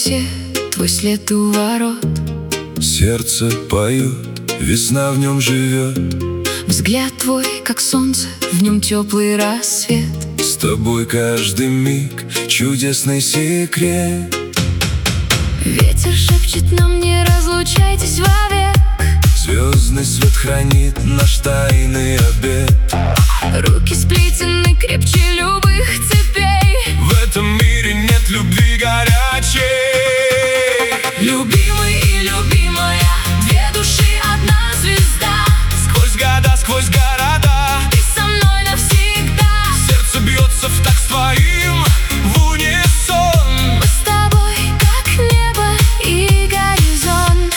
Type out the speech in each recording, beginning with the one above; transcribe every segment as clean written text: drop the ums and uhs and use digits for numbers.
рассвет, твой след у ворот. Сердце поет, весна в нем живет. Взгляд твой, как солнце, в нем теплый рассвет. С тобой каждый миг чудесный секрет. Ветер шепчет нам: не разлучайтесь вовек. Звездный свет хранит наш тайный обет. Руки сплетены крепче любых цепей. В этом мире нет любви горячей. Любимый и любимая, две души, одна звезда. Сквозь года, сквозь города, Ты со мной навсегда. сердце бьется в такт твоим, в унисон. Мы с тобой, как небо и горизонт.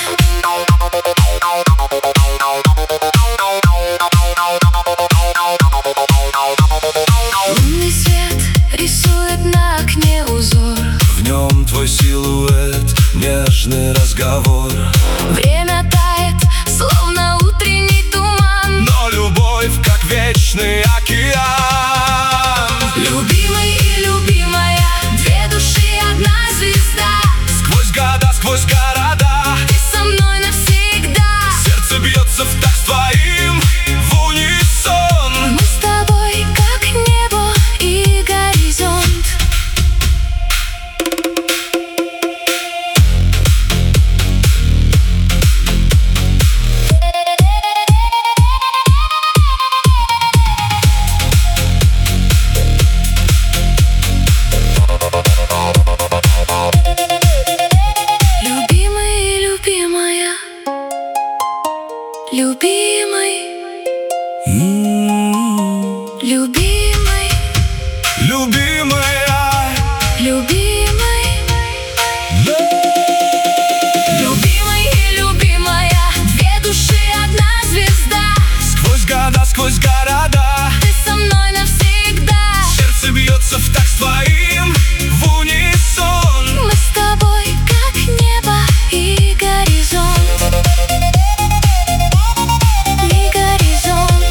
Лунный свет рисует на окне узор. В нем твой силуэт, нежный разговор. Время тает, словно утренний туман. Но любовь, как вечный океан. Любимый и любимая, две души, одна звезда. Сквозь года, сквозь города, Ты со мной навсегда. сердце бьется в такт твоим, в унисон. Мы с тобой, как небо и горизонт. Любимый и любимая, любимый, любимый, Любимая, любимый. Любимый и любимая, две души, одна звезда. сквозь года, сквозь города, Ты со мной навсегда. сердце бьется в такт твоим, в унисон. Мы с тобой, как небо и горизонт. И горизонт.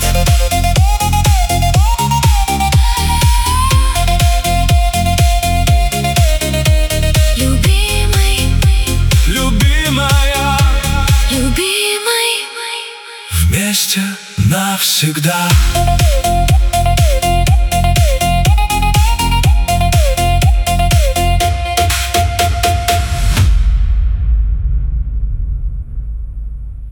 Любимый, Любимая, любимый. вместе навсегда.